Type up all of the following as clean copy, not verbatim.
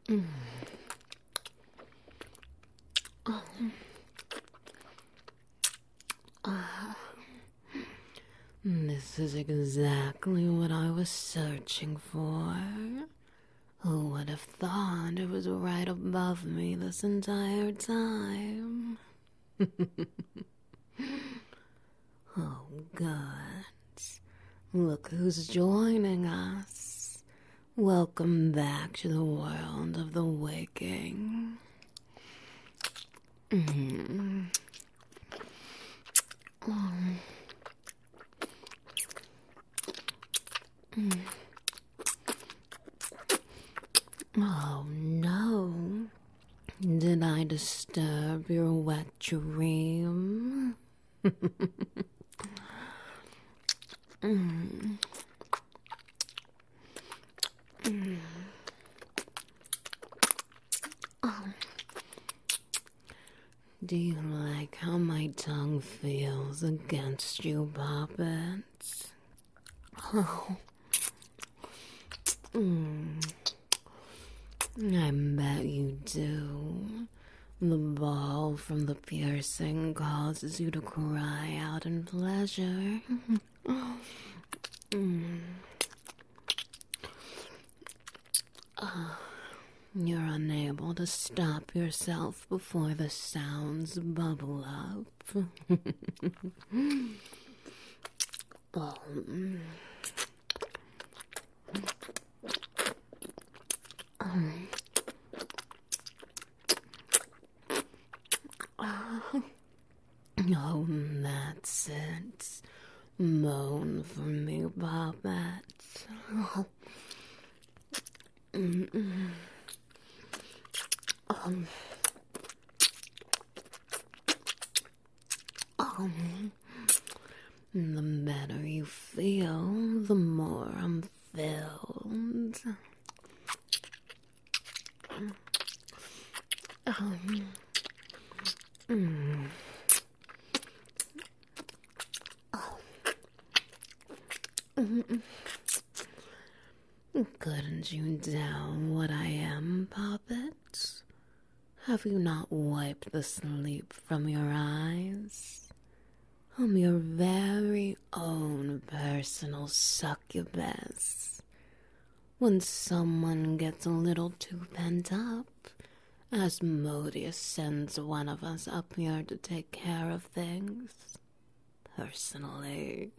This is exactly what I was searching for. Who would have thought it was right above me this entire time? Oh, good. Look who's joining us. Welcome back to the world of the waking. Oh no. Did I disturb your wet dream? Do you like how my tongue feels against you, Poppets? Oh. I bet you do. The ball from the piercing causes you to cry out in pleasure. You're unable to stop yourself before the sounds bubble up. Oh, that's it. Moan for me, Poppet. The better you feel, the more I'm filled. Couldn't you down what I am, Poppet? Have you not wiped the sleep from your eyes? I'm your very own personal succubus. When someone gets a little too pent up, Asmodeus sends one of us up here to take care of things. Personally.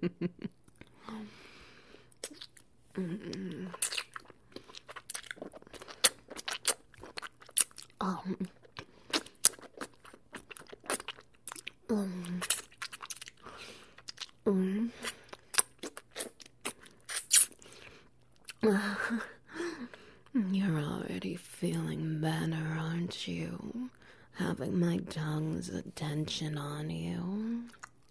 You're already feeling better, aren't you? Having my tongue's attention on you.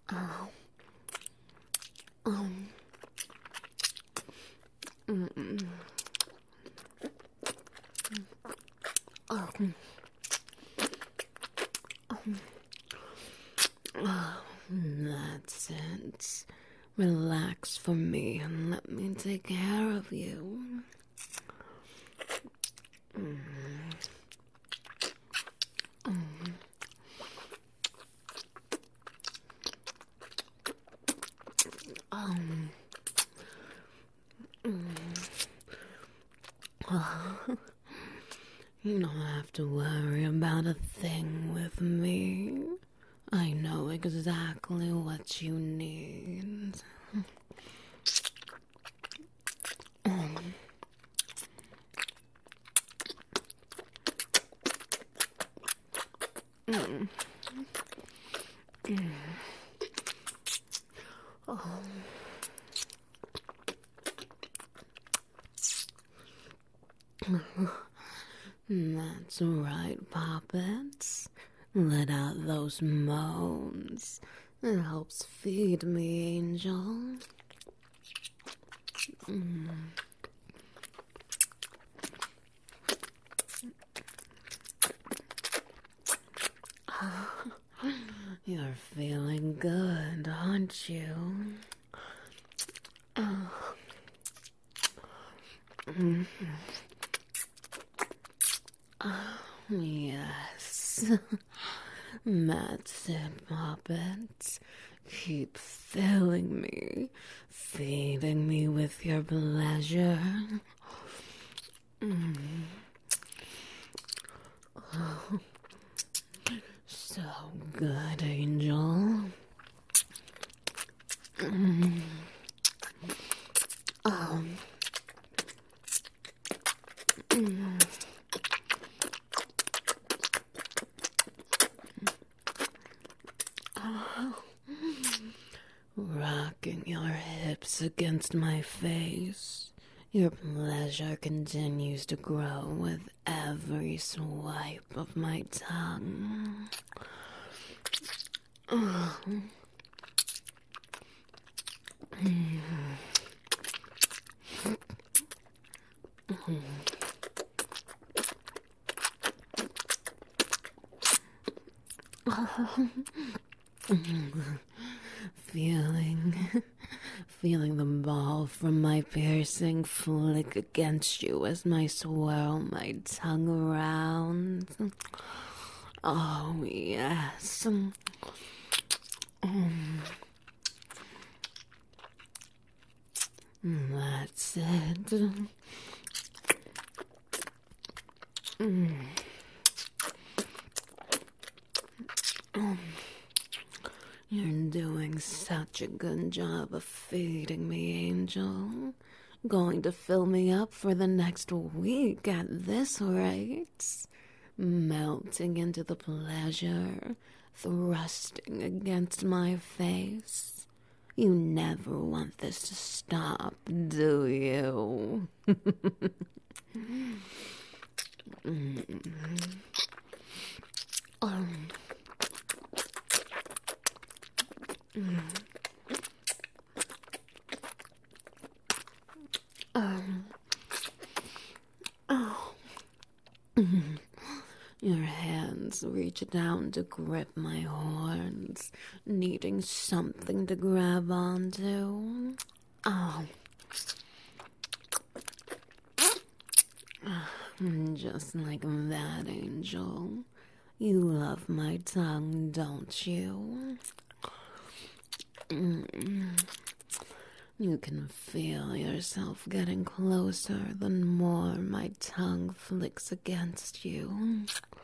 That's it. Relax for me and let me take care of you. You don't have to worry about a thing with me. I know exactly what you need. That's right, Poppets. Let out those moans. It helps feed me, Angel. You're feeling good, aren't you? Yes. That's it, Poppet. Keep filling me, feeding me with your pleasure. Oh, so good, Angel. Oh. Rocking your hips against my face. Your pleasure continues to grow with every swipe of my tongue. Feeling the ball from my piercing flick against you as I swirl my tongue around. Oh, yes. That's it. You're doing such a good job of feeding me, Angel. Going to fill me up for the next week at this rate. Melting into the pleasure, thrusting against my face. You never want this to stop, do you? Your hands reach down to grip my horns, needing something to grab onto. Oh. Just like that, Angel. You love my tongue, don't you? You can feel yourself getting closer the more my tongue flicks against you.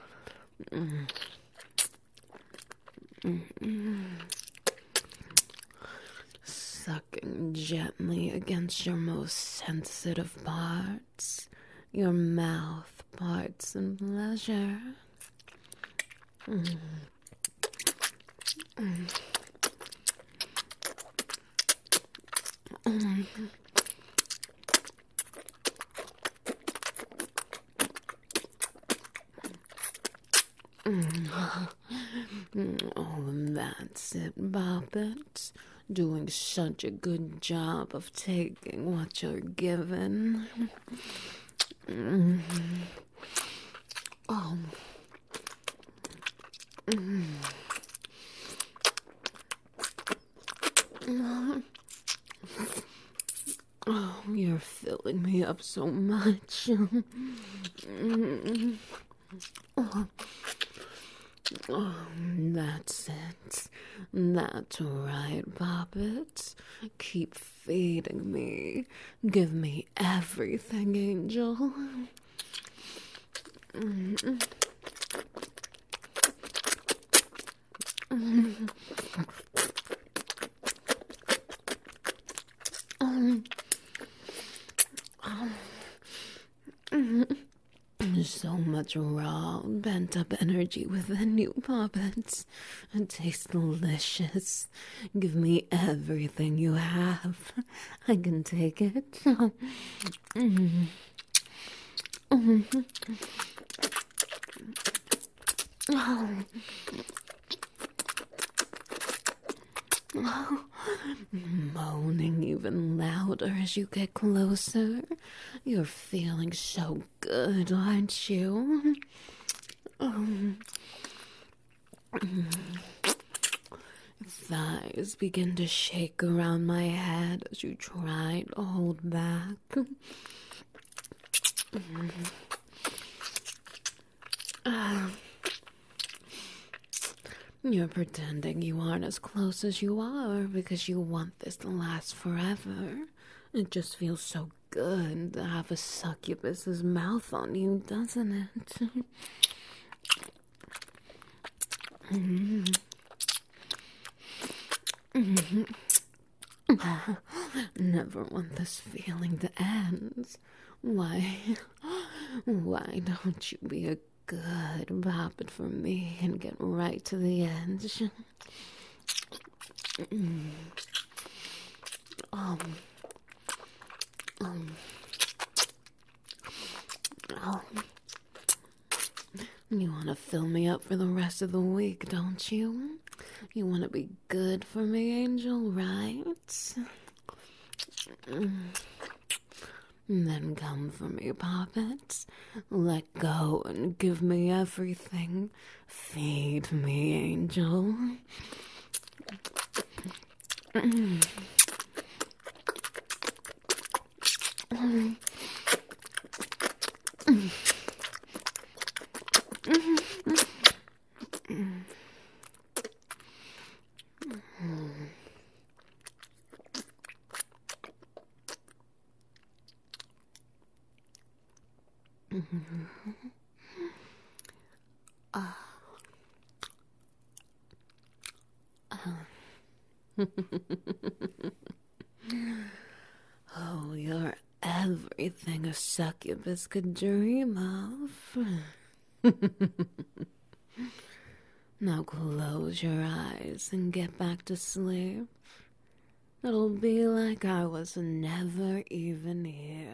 Sucking gently against your most sensitive parts, your mouth parts in pleasure. Oh, that's it, Bobbit. Doing such a good job of taking what you're given. Oh. Oh, you're filling me up so much. Oh, that's it. That's right, Poppet. Keep feeding me. Give me everything, Angel. So much raw, pent-up energy within you, Poppets. It tastes delicious. Give me everything you have. I can take it. Moaning even louder as you get closer. You're feeling so good, aren't you? Thighs begin to shake around my head as you try to hold back. You're pretending you aren't as close as you are because you want this to last forever. It just feels so good to have a succubus's mouth on you, doesn't it? Never want this feeling to end. Why don't you be a good puppet for me and get right to the end? Um, um, oh. You want to fill me up for the rest of the week, don't you? You want to be good for me, Angel, right? Then come for me, Poppets. Let go and give me everything. Feed me, Angel. Oh, you're everything a succubus could dream of. Now close your eyes and get back to sleep. It'll be like I was never even here.